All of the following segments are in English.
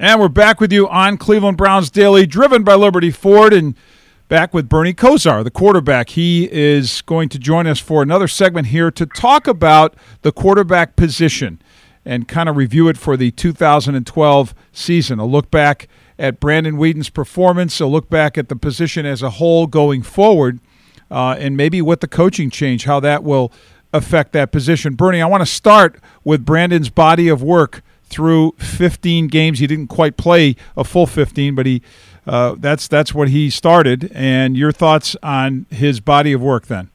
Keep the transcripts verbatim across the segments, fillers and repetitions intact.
And we're back with you on Cleveland Browns Daily, driven by Liberty Ford, and back with Bernie Kosar, the quarterback. He is going to join us for another segment here to talk about the quarterback position and kind of review it for the two thousand twelve season. A look back at Brandon Weeden's performance, a look back at the position as a whole going forward, uh, and maybe with the coaching change, how that will affect that position. Bernie, I want to start with Brandon's body of work through fifteen games. He didn't quite play a full fifteen, but he uh, that's that's what he started. And your thoughts on his body of work then?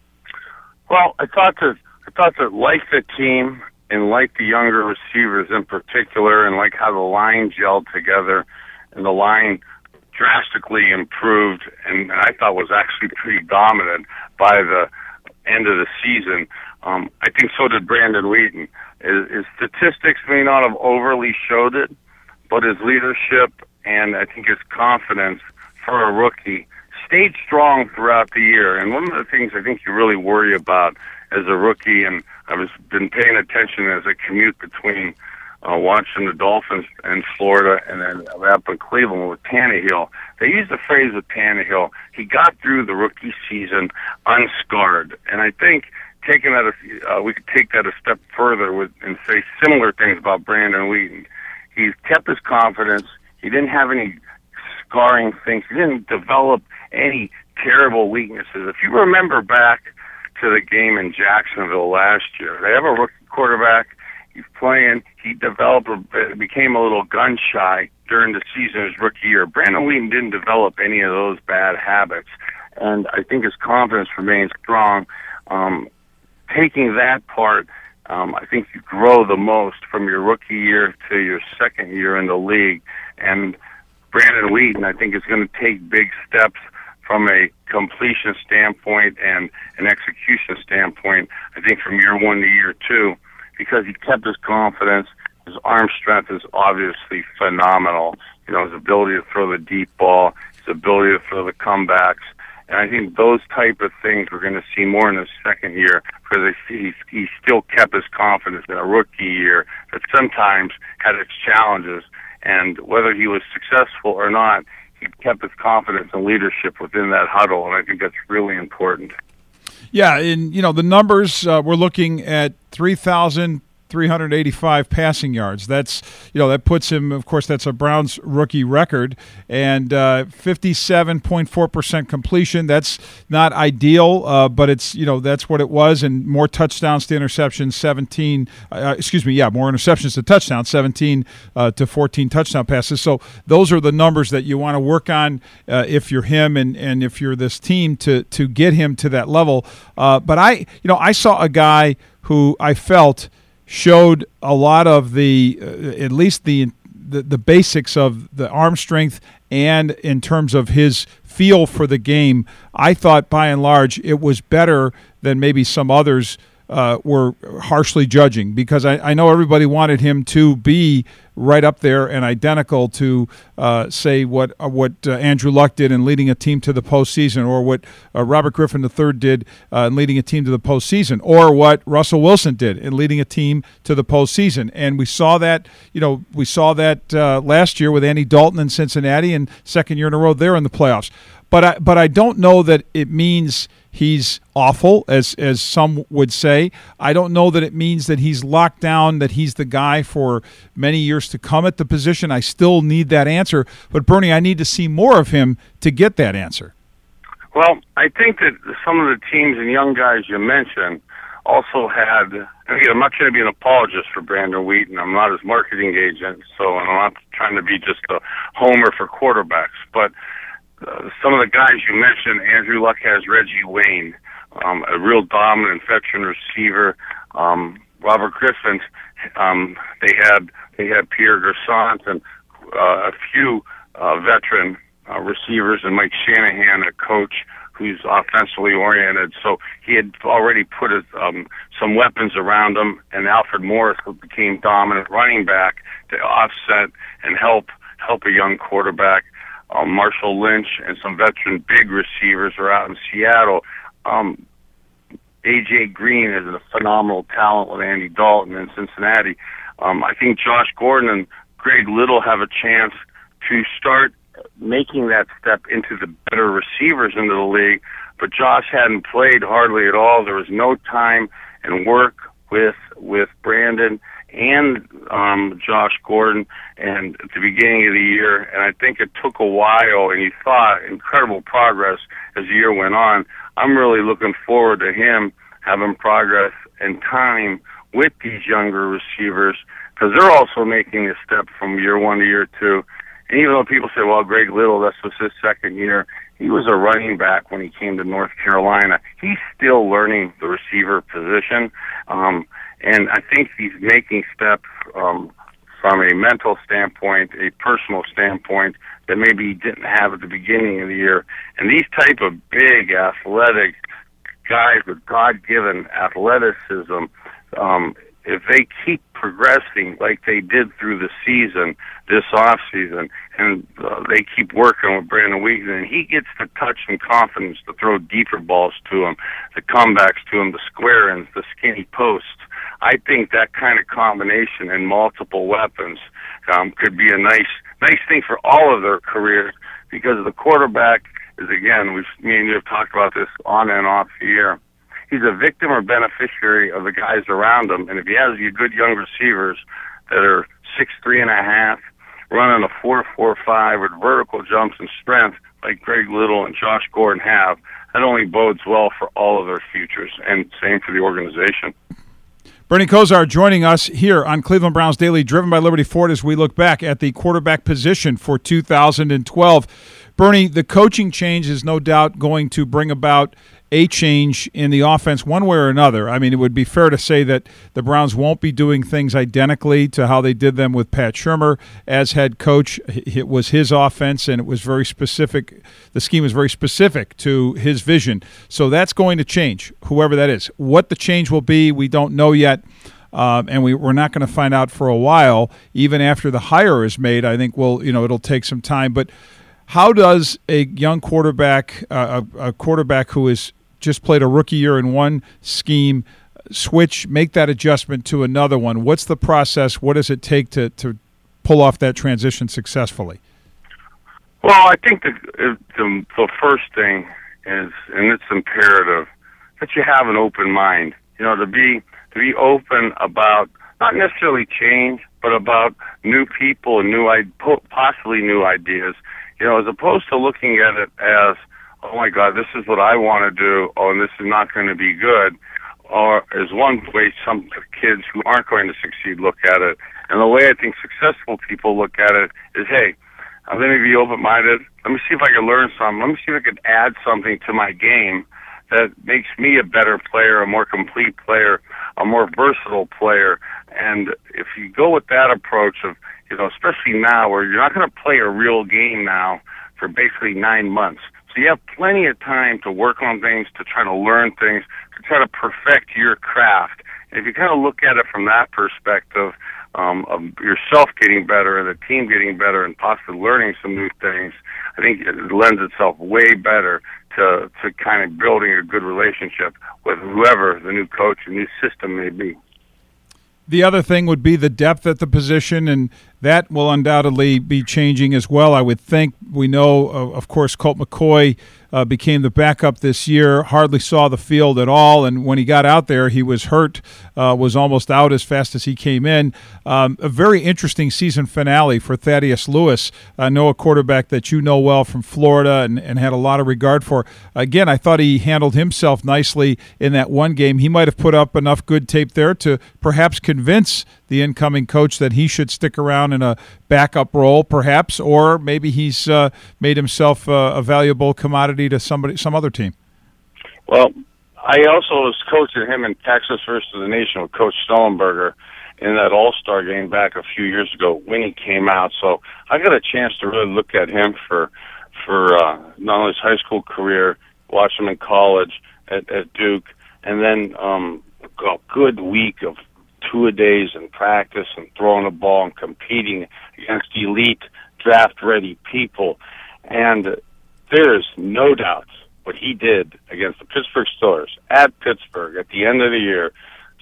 Well, I thought that I thought that like the team and like the younger receivers in particular, and like how the line gelled together, and the line drastically improved, and I thought was actually pretty dominant by the end of the season. Um, I think so did Brandon Weeden. His, his statistics may not have overly showed it, but his leadership and I think his confidence for a rookie stayed strong throughout the year. And one of the things I think you really worry about as a rookie, and I've been paying attention as I commute between uh, watching the Dolphins in Florida and then up in Cleveland with Tannehill. They used the phrase with Tannehill, he got through the rookie season unscarred. And I think taking that, a, uh, we could take that a step further with, and say similar things about Brandon Weeden. He's kept his confidence. He didn't have any scarring things. He didn't develop any terrible weaknesses. If you remember back to the game in Jacksonville last year, they have a rookie quarterback. He's playing. He developed, a, became a little gun shy during the season his rookie year. Brandon Weeden didn't develop any of those bad habits, and I think his confidence remains strong. Um, taking that part, um, I think you grow the most from your rookie year to your second year in the league. And Brandon Weeden, I think, is going to take big steps from a completion standpoint and an execution standpoint, I think, from year one to year two, because he kept his confidence. His arm strength is obviously phenomenal. You know, his ability to throw the deep ball, his ability to throw the comebacks. And I think those type of things we're going to see more in his second year, because he, he still kept his confidence in a rookie year that sometimes had its challenges. And whether he was successful or not, he kept his confidence and leadership within that huddle, and I think that's really important. Yeah, and, you know, the numbers, uh, we're looking at three thousand three hundred eighty-five passing yards. That's, you know, that puts him, of course, that's a Browns rookie record, and uh, fifty-seven point four percent completion. That's not ideal, uh, but it's, you know, that's what it was, and more touchdowns to interceptions, seventeen, uh, excuse me, yeah, more interceptions to touchdowns, seventeen uh, to fourteen touchdown passes. So those are the numbers that you want to work on uh, if you're him and, and if you're this team to, to get him to that level. Uh, but I, you know, I saw a guy who I felt showed a lot of the, uh, at least the, the the basics of the arm strength, and in terms of his feel for the game. I thought by and large it was better than maybe some others uh, were harshly judging, because I, I know everybody wanted him to be right up there and identical to, uh, say, what uh, what uh, Andrew Luck did in leading a team to the postseason, or what uh, Robert Griffin the third did uh, in leading a team to the postseason, or what Russell Wilson did in leading a team to the postseason. And we saw that, you know, we saw that uh, last year with Andy Dalton in Cincinnati, and second year in a row there in the playoffs. But I, but I don't know that it means he's awful, as as some would say. I don't know that it means that he's locked down, that he's the guy for many years to come at the position. I still need that answer. But, Bernie, I need to see more of him to get that answer. Well, I think that some of the teams and young guys you mentioned also had, again, I'm not trying to be an apologist for Brandon Weeden. I'm not his marketing agent, so I'm not trying to be just a homer for quarterbacks. But Uh, some of the guys you mentioned, Andrew Luck has Reggie Wayne, um, a real dominant veteran receiver. Um, Robert Griffin, um, they had they had Pierre Garcon and uh, a few uh, veteran uh, receivers, and Mike Shanahan, a coach who's offensively oriented. So he had already put his, um, some weapons around him, and Alfred Morris became dominant running back to offset and help help a young quarterback. Um, Marshall Lynch and some veteran big receivers are out in Seattle. Um, A J Green is a phenomenal talent with Andy Dalton in Cincinnati. Um, I think Josh Gordon and Greg Little have a chance to start making that step into the better receivers into the league. But Josh hadn't played hardly at all. There was no time and work with with Brandon and um, Josh Gordon and at the beginning of the year. And I think it took a while, and you saw incredible progress as the year went on. I'm really looking forward to him having progress and time with these younger receivers, because they're also making a step from year one to year two. And even though people say, well, Greg Little, this was his second year, he was a running back when he came to North Carolina. He's still learning the receiver position. Um, and I think he's making steps um, from a mental standpoint, a personal standpoint, that maybe he didn't have at the beginning of the year. And these type of big, athletic guys with God-given athleticism, um, if they keep progressing like they did through the season, this off season, and uh, they keep working with Brandon Weeden, and he gets the touch and confidence to throw deeper balls to him, the comebacks to him, the square ends, the skinny posts, I think that kind of combination and multiple weapons um, could be a nice, nice thing for all of their careers, because the quarterback is, again, we've, me and you have talked about this on and off the air. He's a victim or beneficiary of the guys around him. And if he has good young receivers that are six three and a half, running a four four five with vertical jumps and strength like Greg Little and Josh Gordon have, that only bodes well for all of their futures, and same for the organization. Bernie Kosar joining us here on Cleveland Browns Daily, driven by Liberty Ford, as we look back at the quarterback position for two thousand twelve. Bernie, the coaching change is no doubt going to bring about a change in the offense one way or another. I mean, it would be fair to say that the Browns won't be doing things identically to how they did them with Pat Shurmur as head coach. It was his offense, and it was very specific. The scheme was very specific to his vision. So that's going to change, whoever that is. What the change will be, we don't know yet. Um, and we, we're not going to find out for a while, even after the hire is made. I think we'll, you know, it'll take some time. But how does a young quarterback, uh, a, a quarterback who has just played a rookie year in one scheme, switch, make that adjustment to another one? What's the process? What does it take to, to pull off that transition successfully? Well, I think the, the the first thing is, and it's imperative, that you have an open mind. You know, to be to be open about not necessarily change, but about new people and new possibly new ideas. You know, as opposed to looking at it as, oh my God, this is what I want to do, oh, and this is not going to be good, or as one way some kids who aren't going to succeed look at it. And the way I think successful people look at it is, hey, I'm going to be open-minded. Let me see if I can learn something. Let me see if I can add something to my game that makes me a better player, a more complete player, a more versatile player. And if you go with that approach of, you know, especially now where you're not going to play a real game now for basically nine months. So you have plenty of time to work on things, to try to learn things, to try to perfect your craft. And if you kind of look at it from that perspective, um, of yourself getting better and the team getting better and possibly learning some new things, I think it lends itself way better to, to kind of building a good relationship with whoever the new coach and new system may be. The other thing would be the depth at the position, and that will undoubtedly be changing as well, I would think. We know, uh, of course, Colt McCoy uh, became the backup this year, hardly saw the field at all, and when he got out there, he was hurt, uh, was almost out as fast as he came in. Um, a very interesting season finale for Thaddeus Lewis. I know a quarterback that you know well from Florida and, and had a lot of regard for. Again, I thought he handled himself nicely in that one game. He might have put up enough good tape there to perhaps convince the incoming coach that he should stick around in a backup role, perhaps, or maybe he's uh, made himself uh, a valuable commodity to somebody, some other team. Well, I also was coaching him in Texas versus the Nation with Coach Stellenberger in that All-Star game back a few years ago when he came out. So I got a chance to really look at him for for uh, not only his high school career, watch him in college at, at Duke, and then um, a good week of two-a-days in practice and throwing the ball and competing against elite draft-ready people. And there is no doubt what he did against the Pittsburgh Steelers at Pittsburgh at the end of the year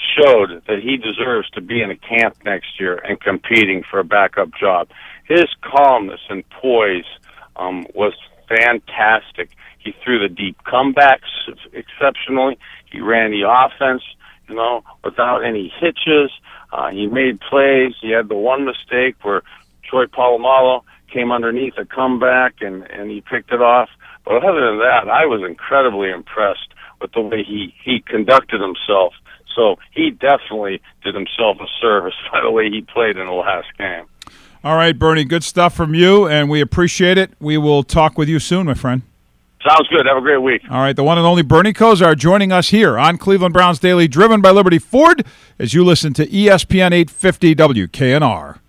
showed that he deserves to be in a camp next year and competing for a backup job. His calmness and poise um, was fantastic. He threw the deep comebacks exceptionally. He ran the offense, you know, without any hitches. Uh, he made plays. He had the one mistake where Troy Polamalu came underneath a comeback and, and he picked it off. But other than that, I was incredibly impressed with the way he, he conducted himself. So he definitely did himself a service by the way he played in the last game. All right, Bernie, good stuff from you, and we appreciate it. We will talk with you soon, my friend. Sounds good. Have a great week. All right, the one and only Bernie Kosar joining us here on Cleveland Browns Daily, driven by Liberty Ford, as you listen to E S P N eight fifty W K N R.